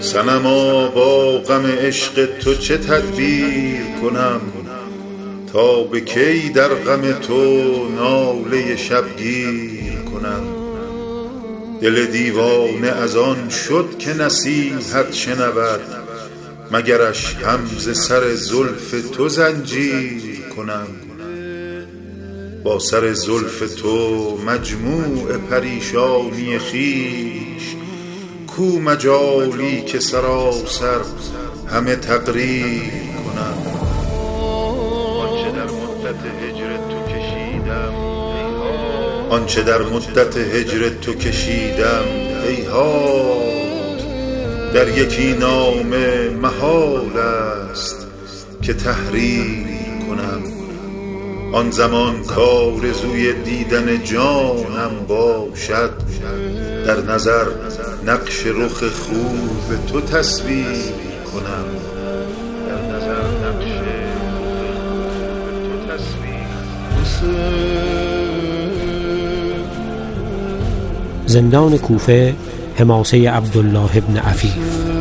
صنما با غم عشق تو چه تدبیر کنم، تا به کی در غم تو ناله شبگیر کنم. دل دیوانه از آن شد که نصیحت شنود، مگرش هم ز سر زلف تو زنجیر کنم. با سر زلف تو مجموع پریشانی خویش، کو مجالی که سراسر همه تقریر کنم. آنچه در مدت هجر تو کشیدم هیهات، در یکی نامه محال است که تحریر کنم. آن زمان کآرزوی دیدن جانم باشد، در نظر نقش رخ خوب تو تصویر کنم. زندان کوفه، حماسه عبدالله بن عفیف.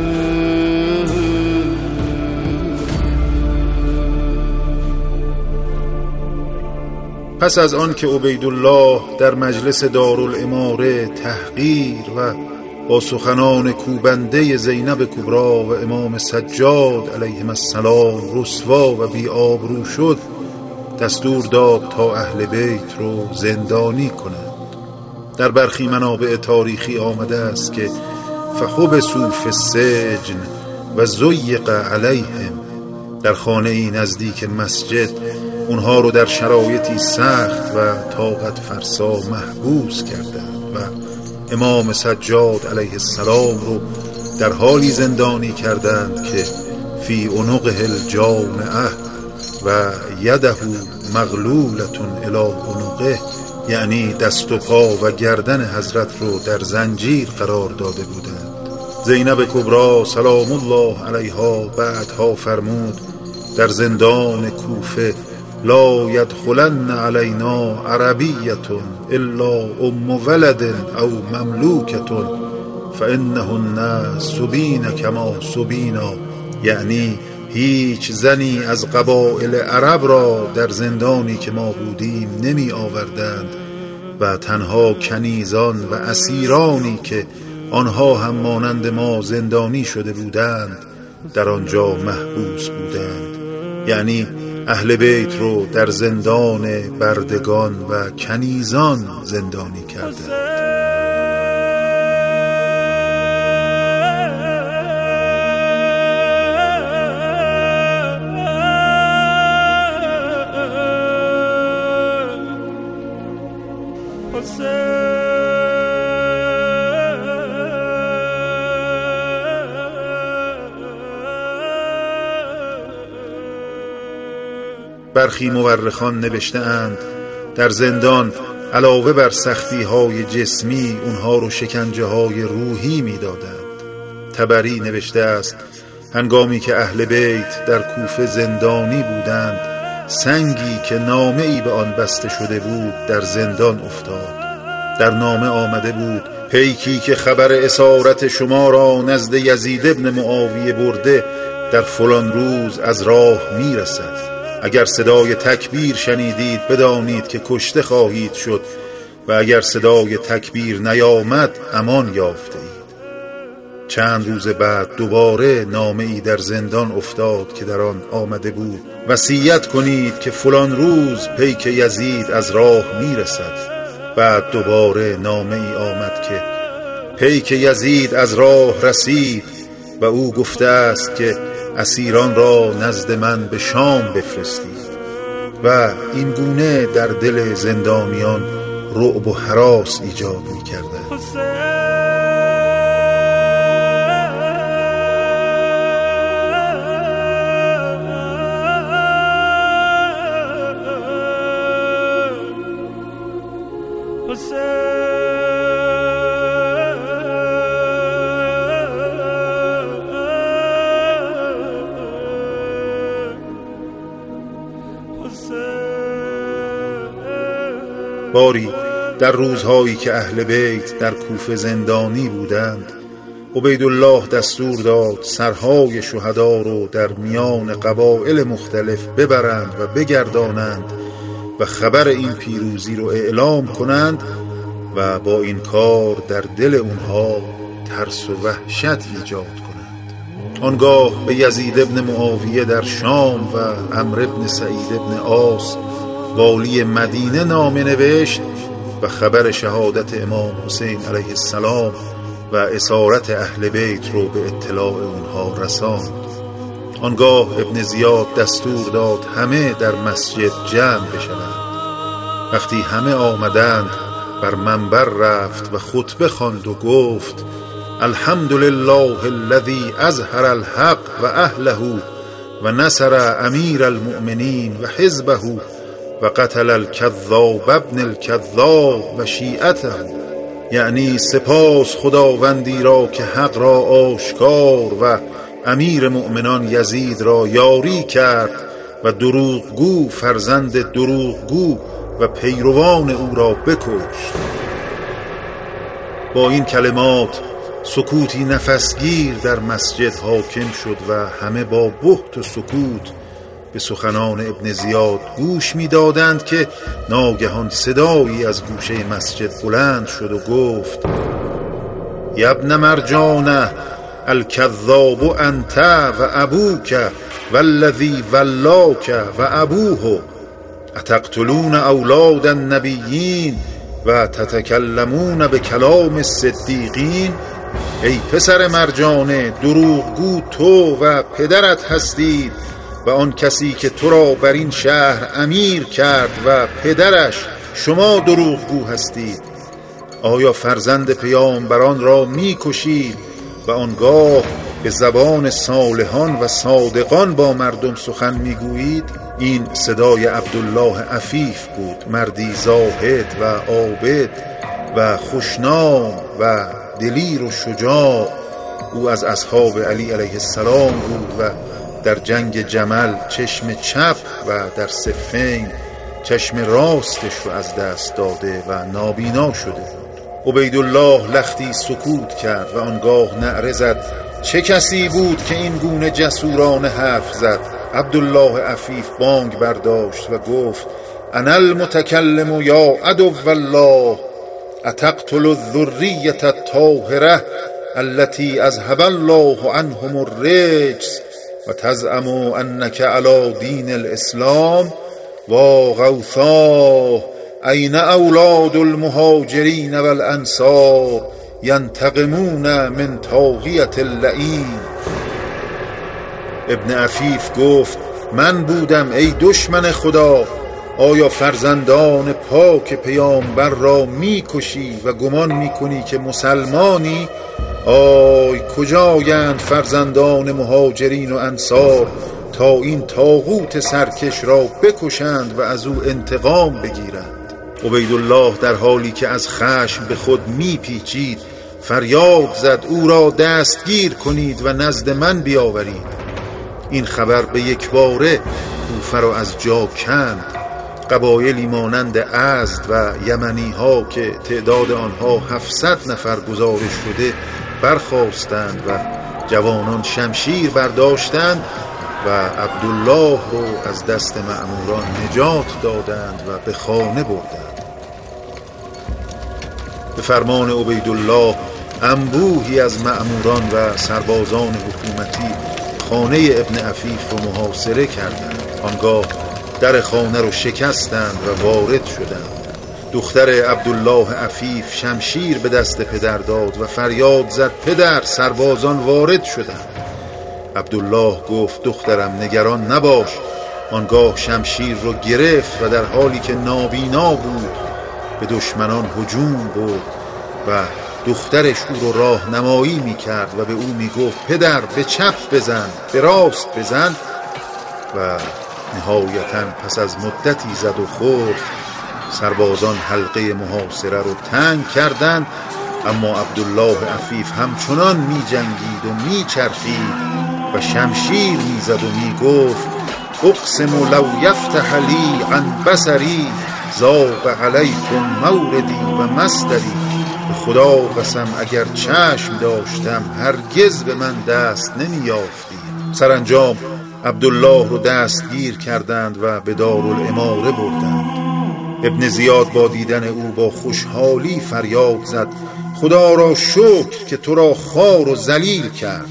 پس از آن که عبیدالله در مجلس دارالاماره تحقیر و با سخنان کوبنده زینب کبری و امام سجاد علیهم السلام رسوا و بی آبرو شد، دستور داد تا اهل بیت رو زندانی کنند. در برخی منابع تاریخی آمده است که فحبسوا فی السجن و ضیق علیهم، در خانه ای نزدیک مسجد اونها رو در شرایطی سخت و طاقت فرسا محبوس کردند و امام سجاد علیه السلام رو در حالی زندانی کردند که فی عنقه الجامعه و یده مغلولة الی عنقه، یعنی دست و پا و گردن حضرت رو در زنجیر قرار داده بودند. زینب کبری سلام الله علیها بعدها فرمود در زندان کوفه لا یدخلن علینا عربیة الا ام ولد او مملوکة فانهن سبین کما سبینا، یعنی هیچ زنی از قبایل عرب را در زندانی که ما بودیم نمی آوردند و تنها کنیزان و اسیرانی که آنها هم مانند ما زندانی شده بودند در آنجا محبوس بودند. یعنی اهل بیت رو در زندان بردگان و کنیزان زندانی کردند. برخی مورخان نوشته‌اند در زندان علاوه بر سختی‌های جسمی اونها رو شکنجه‌های روحی می‌دادند. طبری نوشته است هنگامی که اهل بیت در کوفه زندانی بودند، سنگی که نامه‌ای به آن بسته شده بود در زندان افتاد. در نامه آمده بود پیکی که خبر اسارت شما را نزد یزید ابن معاویه برده در فلان روز از راه میرسد. اگر صدای تکبیر شنیدید بدانید که کشته خواهید شد و اگر صدای تکبیر نیامد امان یافته اید. چند روز بعد دوباره نامه‌ای در زندان افتاد که در آن آمده بود وصیت کنید که فلان روز پیک یزید از راه میرسد. بعد دوباره نامه‌ای آمد که پیک یزید از راه رسید و او گفته است که اسیران را نزد من به شام بفرستید و این گونه در دل زندانیان رعب و هراس ایجاد می‌کرد. باری در روزهایی که اهل بیت در کوفه زندانی بودند، عبیدالله دستور داد سرهای شهدا رو در میان قبایل مختلف ببرند و بگردانند و خبر این پیروزی رو اعلام کنند و با این کار در دل اونها ترس و وحشت ایجاد کنند. آنگاه به یزید ابن معاویه در شام و عمرو ابن سعید ابن عاص والی مدینه نامه نوشت و خبر شهادت امام حسین علیه السلام و اسارت اهل بیت رو به اطلاع اونها رساند. آنگاه ابن زیاد دستور داد همه در مسجد جمع بشوند. وقتی همه آمدند بر منبر رفت و خطبه خواند و گفت الحمدلله الذی اظهر الحق و اهله و نصر امیر المؤمنین و حزبه و قتل الکذاب ابن الکذاب و شیعته، یعنی سپاس خداوندی را که حق را آشکار و امیر مؤمنان یزید را یاری کرد و دروغگو فرزند دروغگو و پیروان او را بکشت. با این کلمات سکوتی نفسگیر در مسجد حاکم شد و همه با بهت و سکوت به سخنان ابن زیاد گوش می دادند که ناگهان صدایی از گوشه مسجد بلند شد و گفت یا ابن مرجانه الکذاب انت و ابوک والذی ولاک و ابوه اتقتلون اولاد النبیین و تتکلمون به کلام الصدیقین. ای پسر مرجانه، دروغگو تو و پدرت هستید و آن کسی که تو را بر این شهر امیر کرد و پدرش شما دروغگو هستید. آیا فرزند پیامبران را می کشید و آنگاه به زبان صالحان و صادقان با مردم سخن می گویید؟ این صدای عبدالله عفیف بود، مردی زاهد و عابد و خوشنام و دلیر و شجاع. او از اصحاب علی علیه السلام بود و در جنگ جمل چشم چپ و در صفین چشم راستش رو از دست داده و نابینا شده بود. عبیدالله لختی سکوت کرد و آنگاه نعره زد چه کسی بود که این گونه جسورانه حرف زد؟ عبدالله عفیف بانگ برداشت و گفت انا المتکلم یا عدو الله اتقتل الذریة الطاهرة التي اذهب الله عنهم الرجس و تزعم انک علی دین الاسلام و غوثاه این اولاد المهاجرین والانصار ینتقمون من طاغیة اللعین. ابن عفیف گفت من بودم ای دشمن خدا. آیا فرزندان پاک پیامبر را میکشی و گمان میکنی که مسلمانی؟ آی کجایند فرزندان مهاجرین و انصار تا این طاغوت سرکش را بکشند و از او انتقام بگیرند؟ عبیدالله در حالی که از خشم به خود میپیچید فریاد زد او را دستگیر کنید و نزد من بیاورید. این خبر به یک باره کوفه را از جا کند. قبایلی مانند ازد و یمنی ها که تعداد آنها 700 نفر گزارش شده برخاستند و جوانان شمشیر برداشتند و عبدالله رو از دست مأموران نجات دادند و به خانه بردند. به فرمان عبیدالله انبوهی از مأموران و سربازان حکومتی خانه ابن عفیف رو محاصره کردند. آنگاه در خانه رو شکستند و وارد شدند. دختر عبدالله عفیف شمشیر به دست پدر داد و فریاد زد پدر، سربازان وارد شدند. عبدالله گفت دخترم نگران نباش. آنگاه شمشیر رو گرفت و در حالی که نابینا بود به دشمنان هجوم برد و دخترش او رو راهنمایی می‌کرد و به او می‌گفت پدر به چپ بزن، به راست بزن و نهایتاً پس از مدتی زد و خورد سربازان حلقه محاصره رو تنگ کردند. اما عبدالله عفیف همچنان می‌جنگید و می‌چرخید و شمشیر می‌زد و می‌گفت اقسم لو یفتح لی عن بصری ذاق علیکم موردی و مصدری. به خدا قسم اگر چشم داشتم هرگز به من دست نمی یافتی. سرانجام عبدالله رو دستگیر کردند و به دارالاماره بردند. ابن زیاد با دیدن او با خوشحالی فریاد زد: خدا را شکر که تو را خوار و ذلیل کرد.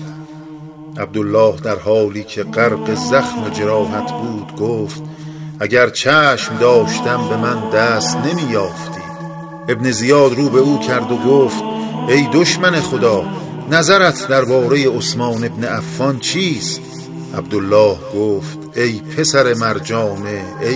عبدالله در حالی که غرق زخم و جراحت بود گفت: اگر چشم داشتم به من دست نمی یافتی. ابن زیاد رو به او کرد و گفت: ای دشمن خدا، نظرت درباره عثمان ابن عفان چیست؟ عبدالله گفت: ای پسر مرجانه، ای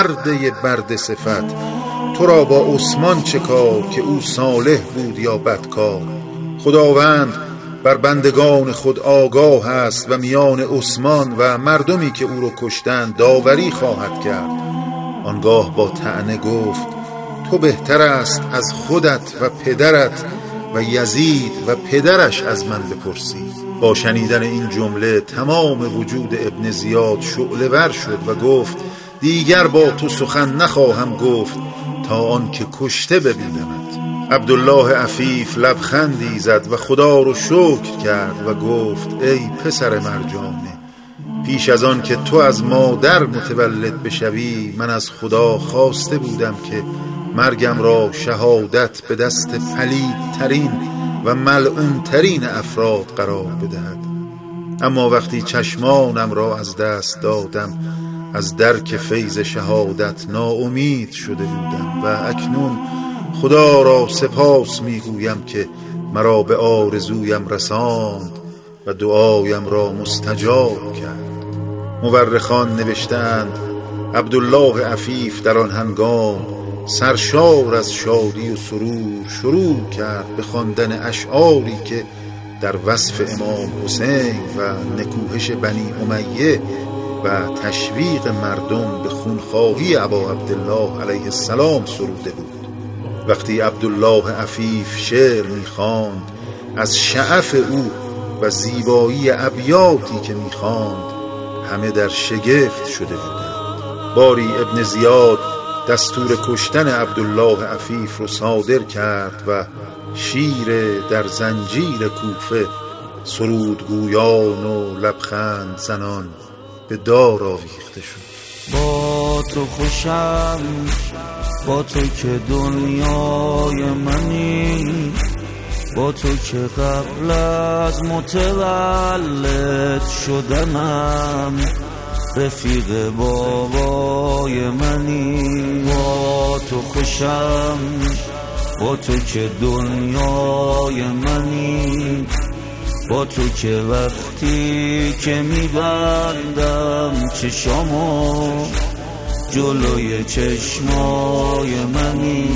برده صفت، تو را با عثمان چه کار که او صالح بود یا بدکار؟ خداوند بر بندگان خود آگاه است و میان عثمان و مردمی که او را کشتند داوری خواهد کرد. آنگاه با طعنه گفت: تو بهتر است از خودت و پدرت و یزید و پدرش از من بپرسی. با شنیدن این جمله تمام وجود ابن زیاد شعله ور شد و گفت: دیگر با تو سخن نخواهم گفت تا آن که کشته ببینمت. عبدالله عفیف لبخندی زد و خدا رو شکر کرد و گفت: ای پسر مرجانه، پیش از آن که تو از مادر متولد بشوی من از خدا خواسته بودم که مرگم را شهادت به دست پلیدترین و ملعونترین افراد قرار بدهد. اما وقتی چشمانم را از دست دادم از درک فیض شهادت ناامید شده بودم و اکنون خدا را سپاس میگویم که مرا به آرزویم رساند و دعایم را مستجاب کرد. مورخان نوشتند عبدالله عفیف در آن هنگام سرشار از شادی و سرور شروع کرد به خواندن اشعاری که در وصف امام حسین و نکوهش بنی امیه و تشویق مردم به خونخواهی ابا عبدالله علیه السلام سروده بود. وقتی عبدالله عفیف شعر می‌خواند از شعف او و زیبایی ابیاتی که می‌خواند همه در شگفت شده بودند. باری ابن زیاد دستور کشتن عبدالله عفیف رو صادر کرد و شیر در زنجیر کوفه سرودگویان و لبخند زنان به دار آویخته شد. با تو خوشم، با تو که دنیای منی، با تو که قبل از متولد شدنم رفیق بابای منی. با تو خوشم، با تو که دنیای منی، با تو که وقتی که میبندم چشامو جلوی چشمای منی.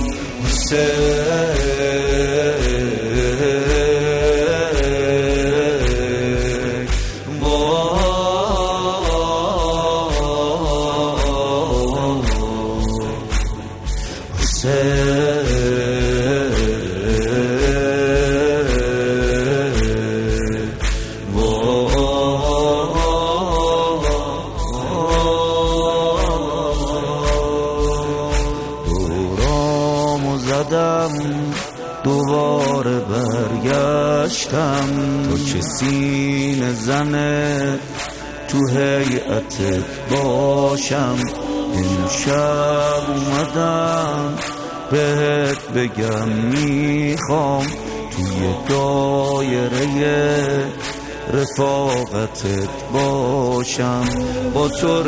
دوباره برگشتم تو که سینه زنه تو هیئتت باشم. امشب اومدم بهت بگم میخوام توی دایره رفاقتت باشم. با تو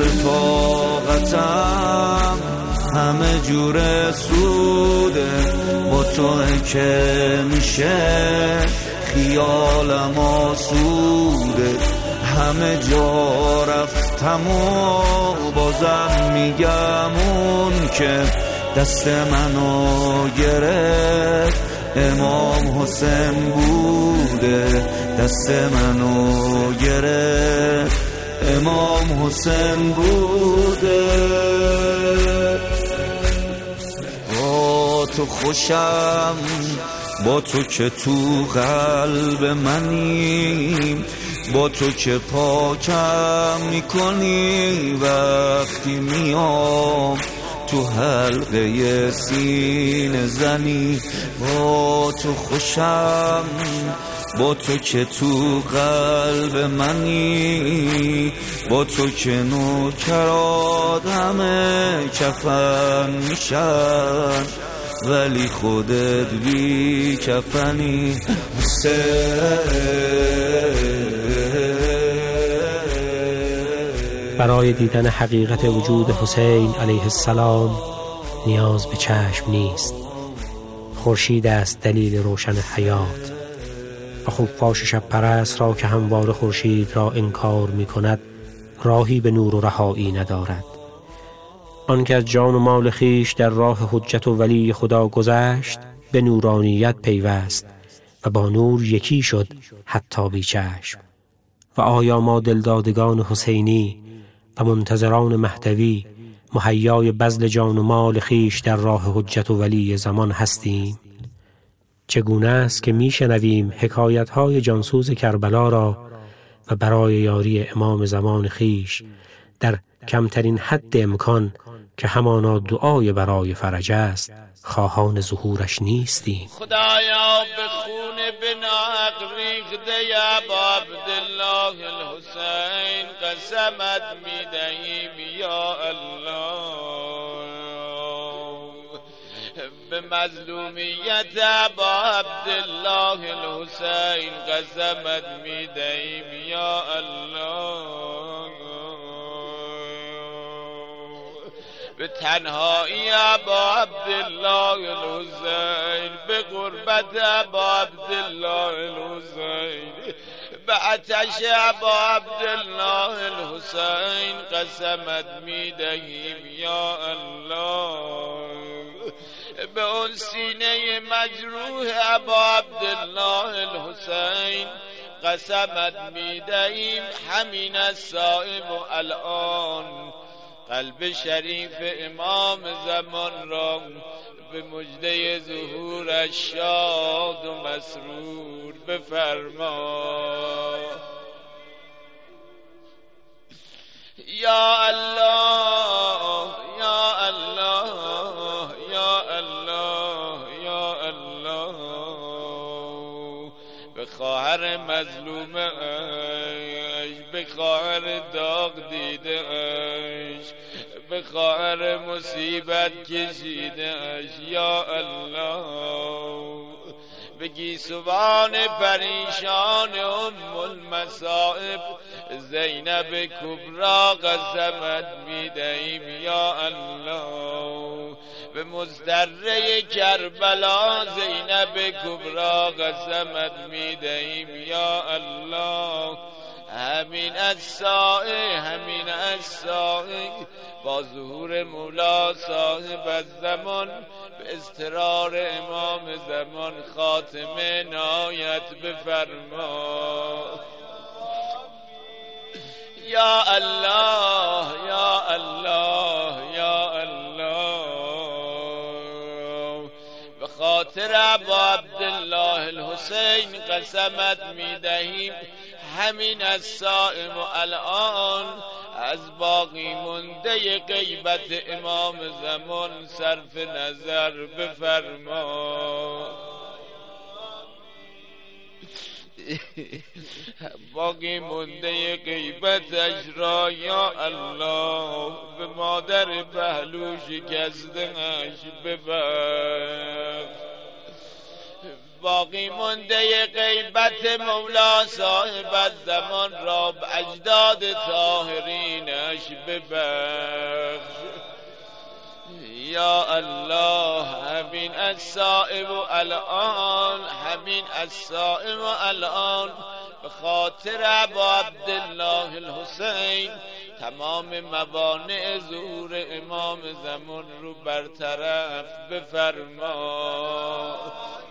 رفاقتم همه جور سوده، با تو که میشه خیالم آسوده. همه جا رفتم و بازم میگم اون که دست منو گرفت امام حسین بوده. دست منو گرفت امام حسین بوده. با تو خوشم، با تو که تو قلب منی، با تو که پاکم میکنی وقتی میام تو حلقه سینه زنی، با تو خوشم، با تو که تو قلب منی، با تو که نوکرات همه کفن میشن ولی خودت بی کفنی. برای دیدن حقیقت وجود حسین علیه السلام نیاز به چشم نیست. خورشید است دلیل روشن حیات و خفاش شب پرست را که همواره خورشید را انکار می کند راهی به نور و رهایی ندارد. آن که از جان و مال خویش در راه حجت و ولی خدا گذشت به نورانیت پیوست و با نور یکی شد حتی بی چشم. و آیا ما دلدادگان حسینی و منتظران مهدوی مهیای بذل جان و مال خویش در راه حجت و ولی زمان هستیم؟ چگونه است که میشنویم حکایت‌های جانسوز کربلا را و برای یاری امام زمان خویش در کمترین حد امکان که همانا دعای برای فرج است خواهان ظهورش نیستیم؟ خدایا به خون بناق ریخته ابا عبدالله الحسین قسمت میدهیم یا الله. به مظلومیت ابا عبدالله الحسین قسمت میدهیم یا الله. به تنهایی ابا عبدالله الحسین، به غربت ابا عبدالله الحسین، به آتش ابا عبدالله الحسین قسمت میدهیم یا الله. به اون سینه مجروح ابا عبدالله الحسین قسمت میدهیم همین الصائب و الان قلب شریف امام زمان را به مژده ظهورش شاد و مسرور بفرما. یا الله یا الله یا الله یا الله. به خواهر مظلومش، به خواهر داغ دیدهش، به خواهر مصیبت کشیدهش یا الله. به گیسوان پریشان ام المصائب زینب کبرا قسمت میدهیم یا الله. به مضطره کربلا زینب کبرا قسمت میدهیم یا الله. همین الساعه همین الساعه با ظهور مولا صاحب الزمان به اضطرار امام زمان خاتمه نایت بفرما. یا الله یا الله یا الله. به خاطر ابا عبدالله الحسین قسمت میدهیم همین الصائم و الان از باقی مونده غیبت امام زمان صرف نظر بفرما. باقی مونده غیبتش را یا الله به مادر پهلو شکسته‌اش ببخش. باقی مونده غیبت مولا صاحب الزمان را به اجداد طاهرینش ببخش. یا الله همین الصائب و الان همین الصائب و الان به خاطر ابا عبدالله الحسین تمام موانع ظهور امام زمان رو برطرف بفرما.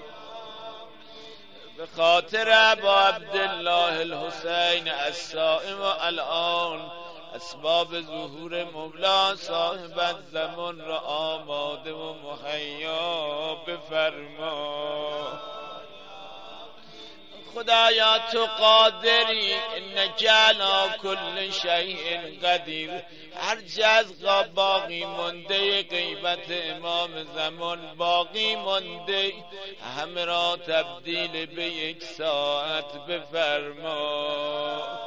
به خاطر ابا عبدالله الحسین الصائم و الان اسباب ظهور مولا صاحب الزمان را آماده و مهیا بفرما. خدایا تو قادری، انک علی کل شیء قدیر. هرچه از باقی مونده غیبت امام زمان باقی مونده، همه را تبدیل به یک ساعت بفرما.